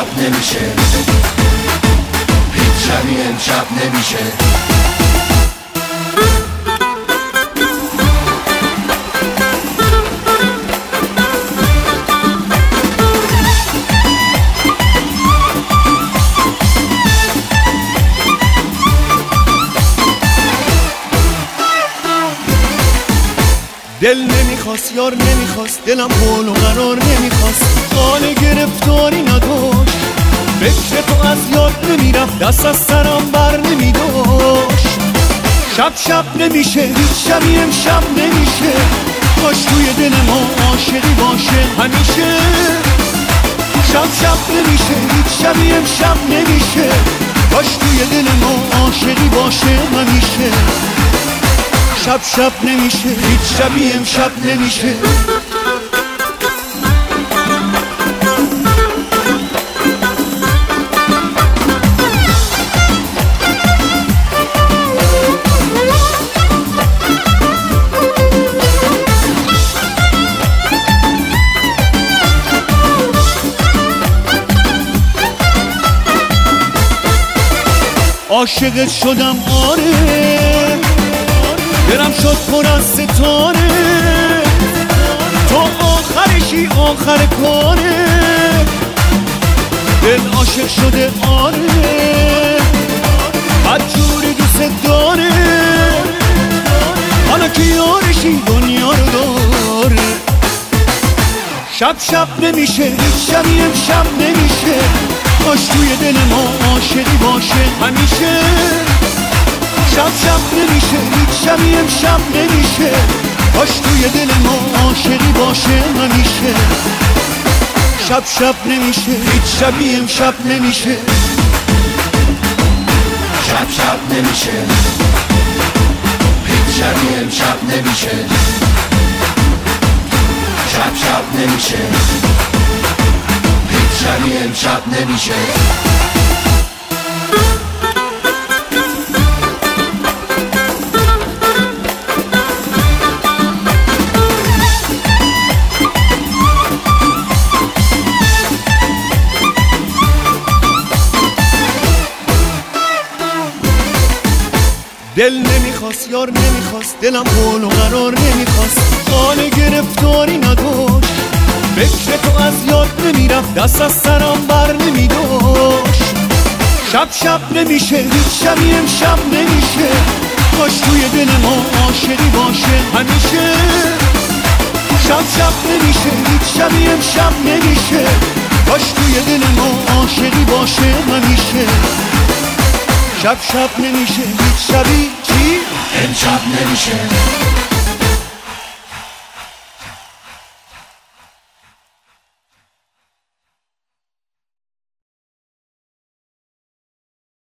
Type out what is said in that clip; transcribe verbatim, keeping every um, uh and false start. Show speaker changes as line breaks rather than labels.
امشب نمیشه، هیچ شبی امشب نمیشه.
دل نمیخواست یار نمیخواست، دلم حال و قرار نمیخواست، حال گرفتاری نداشت، فکر تو از یاد نمیرفت، دست از سرم بر نمیداشت. شب شب نمیشه، هیچ شبی امشب نمیشه، کاش توی دل ما عاشقی باشه همیشه. شب شب نمیشه، هیچ شبی امشب نمیشه، کاش توی دل ما عاشقی باشه همیشه. شب شب نمیشه، هیچ شبی امشب نمیشه. عاشقت شدم آره، دلم شد پر از ستاره، تو آخرشی آخر کاره. دل عاشق شده آره، بدجوری دوست داره، حالا که یارشی دنیا رو داره. شب شب نمیشه، هیچ شبی امشب نمیشه، کاش توی دل ما عاشقی باشه همیشه. شب شب نمیشه، هیچ شبی امشب نمیشه، کاش توی دل ما عاشقی باشه همیشه. شب شب نمیشه، هیچ شبی امشب نمیشه.
شب شب نمیشه، هیچ شبی امشب نمیشه. شب شب نمیشه، هیچ شبی امشب نمیشه.
دل نمیخواست یار نمیخواست، دلم حال و قرار نمیخواست، حال گرفتاری نداشت، فکر تو از یاد نمیرفت، دست از سرم بر نمیداشت. شب شب نمیشه، هیچ شبی امشب نمیشه، کاش توی دل ما عاشقی باشه همیشه. شب شب نمیشه، هیچ شبی امشب نمیشه، کاش توی دل ما عاشقی باشه همیشه. شب شب نمیشه، هیچ شبی چی؟
امشب نمیشه.